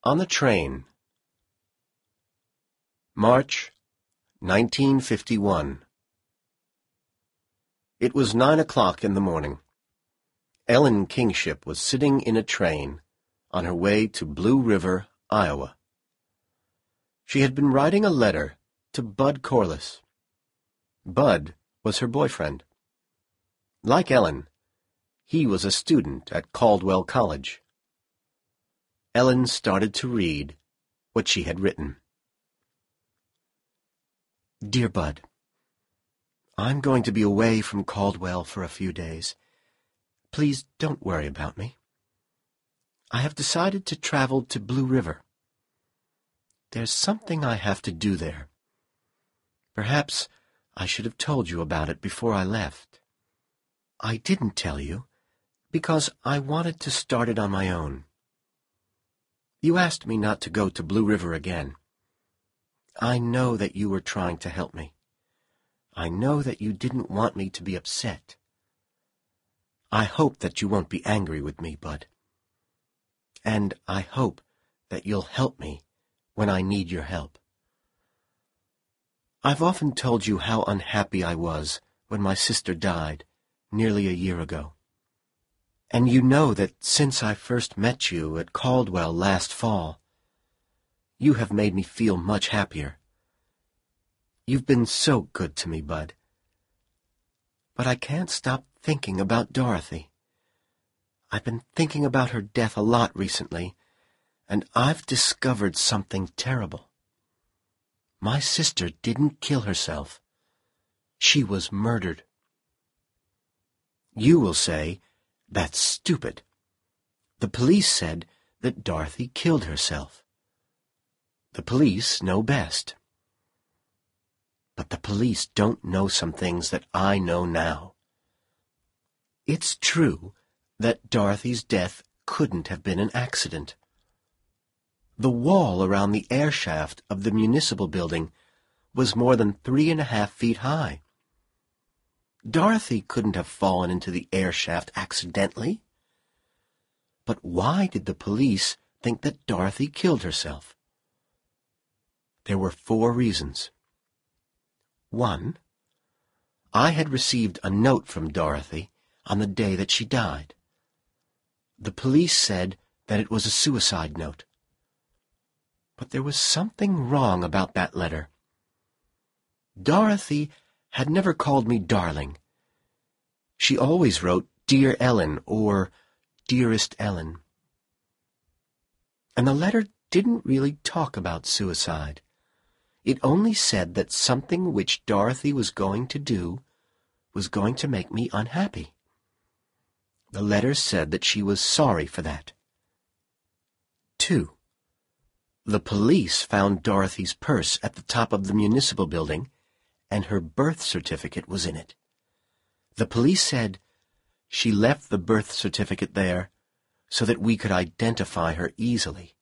On the Train. March, 1951. It was 9 o'clock in the morning. Ellen Kingship was sitting in a train on her way to Blue River, Iowa. She had been writing a letter to Bud Corliss. Bud was her boyfriend. Like Ellen, he was a student at Caldwell College. Ellen started to read what she had written. Dear Bud, I'm going to be away from Caldwell for a few days. Please don't worry about me. I have decided to travel to Blue River. There's something I have to do there. Perhaps I should have told you about it before I left. I didn't tell you because I wanted to start it on my own. You asked me not to go to Blue River again. I know that you were trying to help me. I know that you didn't want me to be upset. I hope that you won't be angry with me, Bud. And I hope that you'll help me when I need your help. I've often told you how unhappy I was when my sister died nearly a year ago. And you know that since I first met you at Caldwell last fall, you have made me feel much happier. You've been so good to me, Bud. But I can't stop thinking about Dorothy. I've been thinking about her death a lot recently, and I've discovered something terrible. My sister didn't kill herself. She was murdered. You will say, that's stupid. The police said that Dorothy killed herself. The police know best. But the police don't know some things that I know now. It's true that Dorothy's death couldn't have been an accident. The wall around the air shaft of the municipal building was more than 3.5 feet high. Dorothy couldn't have fallen into the air shaft accidentally. But why did the police think that Dorothy killed herself? There were 4 reasons. 1. I had received a note from Dorothy on the day that she died. The police said that it was a suicide note. But there was something wrong about that letter. Dorothy had never called me darling. She always wrote Dear Ellen or Dearest Ellen. And the letter didn't really talk about suicide. It only said that something which Dorothy was going to do was going to make me unhappy. The letter said that she was sorry for that. 2. The police found Dorothy's purse at the top of the municipal building, and her birth certificate was in it. The police said she left the birth certificate there so that we could identify her easily.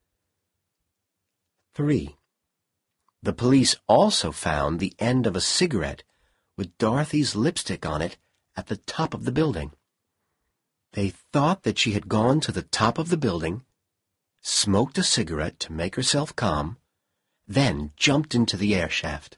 3. The police also found the end of a cigarette with Dorothy's lipstick on it at the top of the building. They thought that she had gone to the top of the building, smoked a cigarette to make herself calm, then jumped into the air shaft.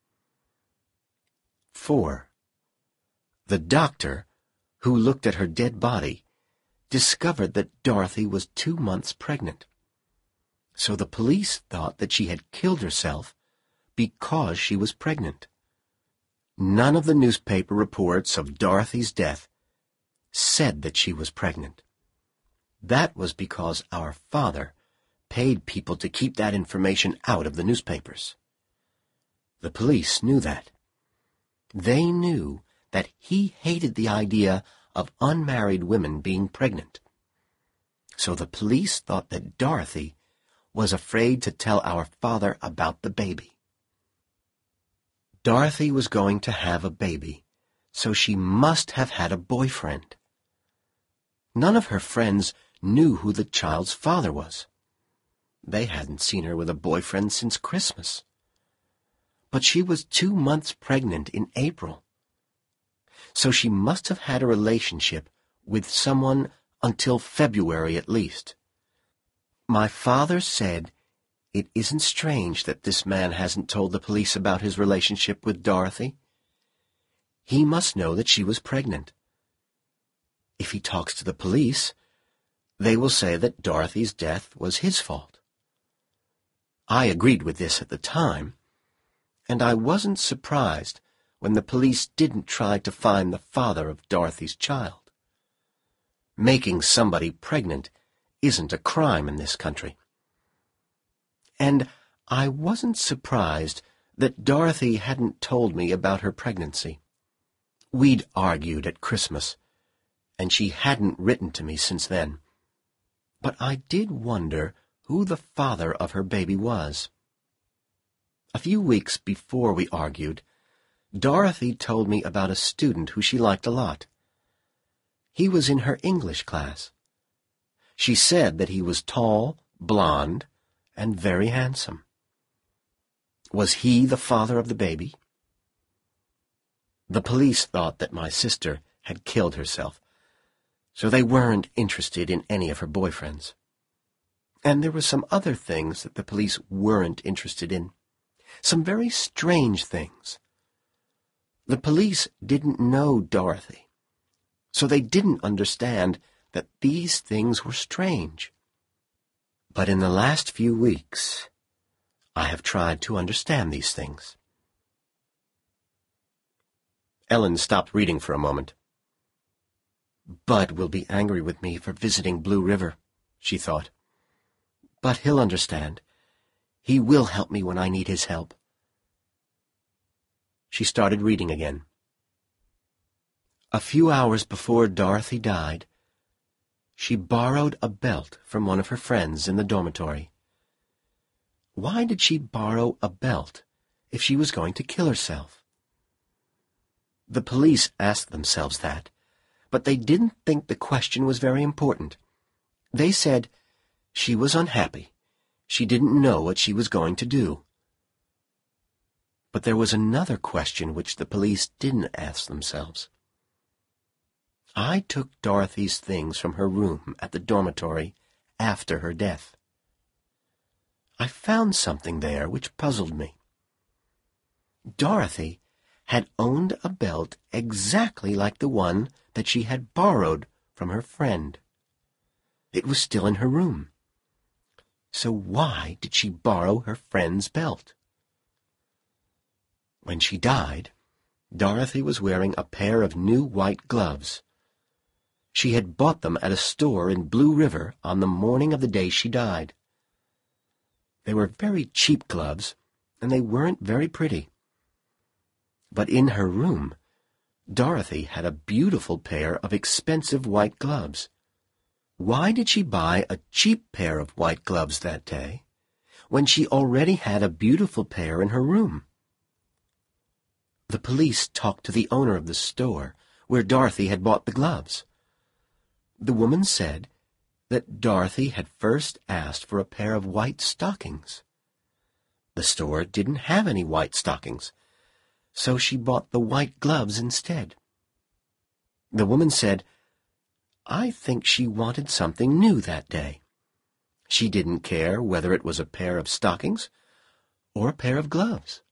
4. The doctor, who looked at her dead body, discovered that Dorothy was 2 months pregnant. So the police thought that she had killed herself because she was pregnant. None of the newspaper reports of Dorothy's death said that she was pregnant. That was because our father paid people to keep that information out of the newspapers. The police knew that. They knew that he hated the idea of unmarried women being pregnant. So the police thought that Dorothy was afraid to tell our father about the baby. Dorothy was going to have a baby, so she must have had a boyfriend. None of her friends knew who the child's father was. They hadn't seen her with a boyfriend since Christmas. But she was 2 months pregnant in April. So she must have had a relationship with someone until February at least. My father said it isn't strange that this man hasn't told the police about his relationship with Dorothy. He must know that she was pregnant. If he talks to the police, they will say that Dorothy's death was his fault. I agreed with this at the time, and I wasn't surprised when the police didn't try to find the father of Dorothy's child. Making somebody pregnant isn't a crime in this country. And I wasn't surprised that Dorothy hadn't told me about her pregnancy. We'd argued at Christmas, and she hadn't written to me since then. But I did wonder who the father of her baby was. A few weeks before we argued, Dorothy told me about a student who she liked a lot. He was in her English class. She said that he was tall, blond, and very handsome. Was he the father of the baby? The police thought that my sister had killed herself, so they weren't interested in any of her boyfriends. And there were some other things that the police weren't interested in. Some very strange things. The police didn't know Dorothy, so they didn't understand that these things were strange. But in the last few weeks, I have tried to understand these things. Ellen stopped reading for a moment. Bud will be angry with me for visiting Blue River, she thought. But he'll understand. He will help me when I need his help. She started reading again. A few hours before Dorothy died, she borrowed a belt from one of her friends in the dormitory. Why did she borrow a belt if she was going to kill herself? The police asked themselves that, but they didn't think the question was very important. They said she was unhappy. She didn't know what she was going to do. But there was another question which the police didn't ask themselves. I took Dorothy's things from her room at the dormitory after her death. I found something there which puzzled me. Dorothy had owned a belt exactly like the one that she had borrowed from her friend. It was still in her room. So why did she borrow her friend's belt? When she died, Dorothy was wearing a pair of new white gloves. She had bought them at a store in Blue River on the morning of the day she died. They were very cheap gloves, and they weren't very pretty. But in her room, Dorothy had a beautiful pair of expensive white gloves. Why did she buy a cheap pair of white gloves that day, when she already had a beautiful pair in her room? The police talked to the owner of the store where Dorothy had bought the gloves. The woman said that Dorothy had first asked for a pair of white stockings. The store didn't have any white stockings, so she bought the white gloves instead. The woman said, I think she wanted something new that day. She didn't care whether it was a pair of stockings or a pair of gloves.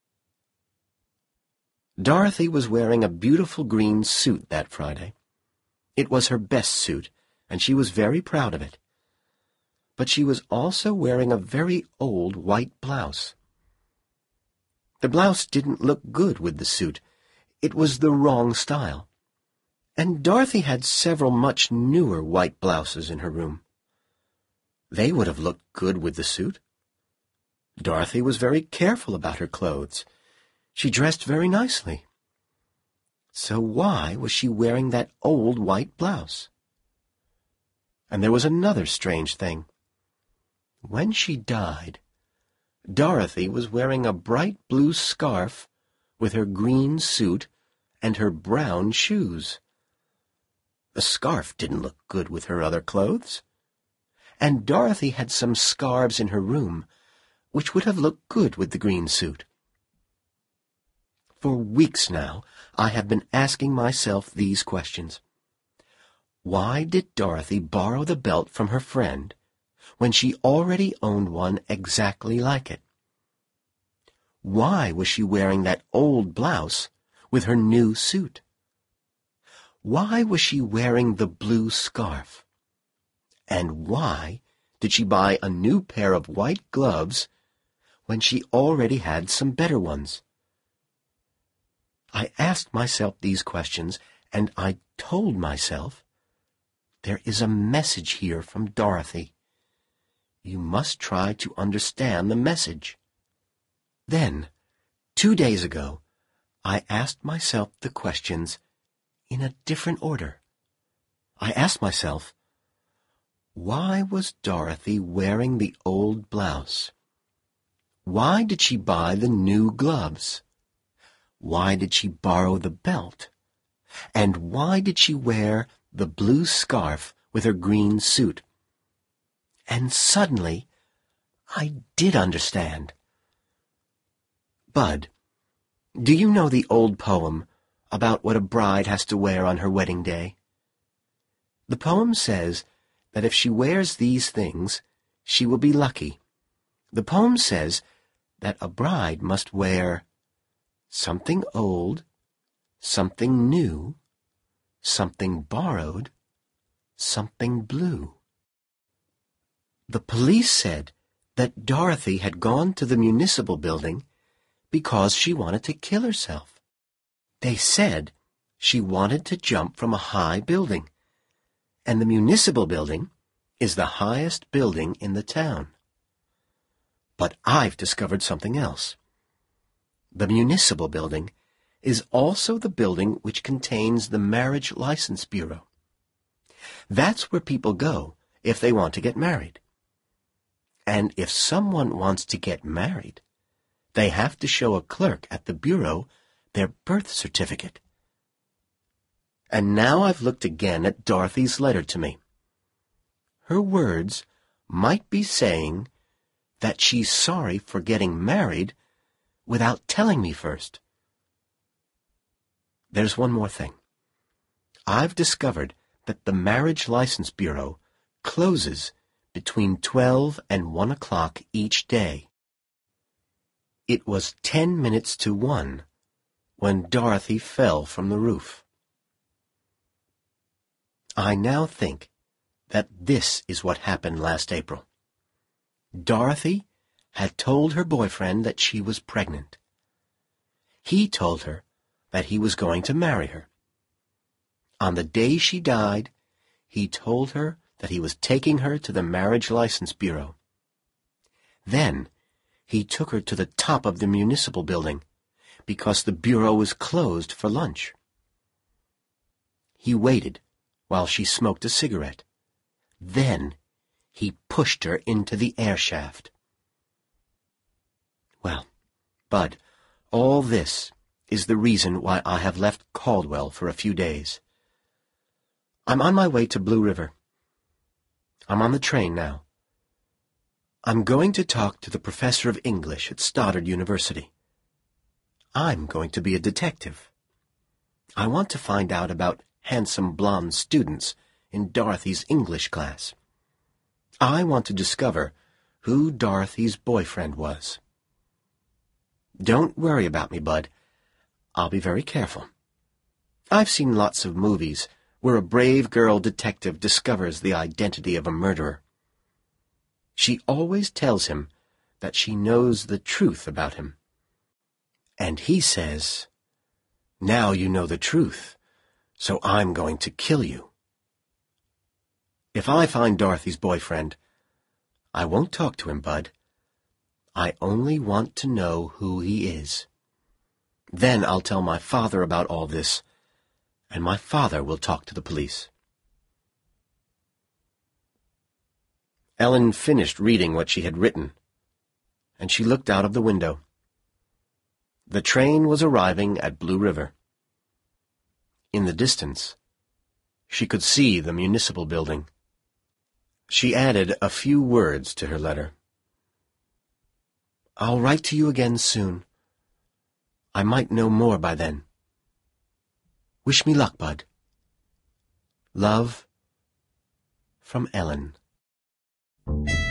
Dorothy was wearing a beautiful green suit that Friday. It was her best suit, and she was very proud of it. But she was also wearing a very old white blouse. The blouse didn't look good with the suit. It was the wrong style. And Dorothy had several much newer white blouses in her room. They would have looked good with the suit. Dorothy was very careful about her clothes. She dressed very nicely. So why was she wearing that old white blouse? And there was another strange thing. When she died, Dorothy was wearing a bright blue scarf with her green suit and her brown shoes. The scarf didn't look good with her other clothes. And Dorothy had some scarves in her room which would have looked good with the green suit. For weeks now, I have been asking myself these questions. Why did Dorothy borrow the belt from her friend when she already owned one exactly like it? Why was she wearing that old blouse with her new suit? Why was she wearing the blue scarf? And why did she buy a new pair of white gloves when she already had some better ones? I asked myself these questions, and I told myself, there is a message here from Dorothy. You must try to understand the message. Then, 2 days ago, I asked myself the questions in a different order. I asked myself, why was Dorothy wearing the old blouse? Why did she buy the new gloves? Why did she borrow the belt? And why did she wear the blue scarf with her green suit? And suddenly, I did understand. Bud, do you know the old poem about what a bride has to wear on her wedding day? The poem says that if she wears these things, she will be lucky. The poem says that a bride must wear something old, something new, something borrowed, something blue. The police said that Dorothy had gone to the municipal building because she wanted to kill herself. They said she wanted to jump from a high building, and the municipal building is the highest building in the town. But I've discovered something else. The municipal building is also the building which contains the Marriage License Bureau. That's where people go if they want to get married. And if someone wants to get married, they have to show a clerk at the bureau their birth certificate. And now I've looked again at Dorothy's letter to me. Her words might be saying that she's sorry for getting married without telling me first. There's one more thing. I've discovered that the Marriage License Bureau closes between 12 and 1 o'clock each day. It was 10 minutes to 1 when Dorothy fell from the roof. I now think that this is what happened last April. Dorothy had told her boyfriend that she was pregnant. He told her that he was going to marry her. On the day she died, he told her that he was taking her to the Marriage License Bureau. Then he took her to the top of the municipal building because the bureau was closed for lunch. He waited while she smoked a cigarette. Then he pushed her into the air shaft. Well, Bud, all this is the reason why I have left Caldwell for a few days. I'm on my way to Blue River. I'm on the train now. I'm going to talk to the professor of English at Stoddard University. I'm going to be a detective. I want to find out about handsome blonde students in Dorothy's English class. I want to discover who Dorothy's boyfriend was. Don't worry about me, Bud. I'll be very careful. I've seen lots of movies where a brave girl detective discovers the identity of a murderer. She always tells him that she knows the truth about him. And he says, "Now you know the truth, so I'm going to kill you." If I find Dorothy's boyfriend, I won't talk to him, Bud. I only want to know who he is. Then I'll tell my father about all this, and my father will talk to the police. Ellen finished reading what she had written, and she looked out of the window. The train was arriving at Blue River. In the distance, she could see the municipal building. She added a few words to her letter. "I'll write to you again soon. I might know more by then. Wish me luck, Bud. Love, from Ellen."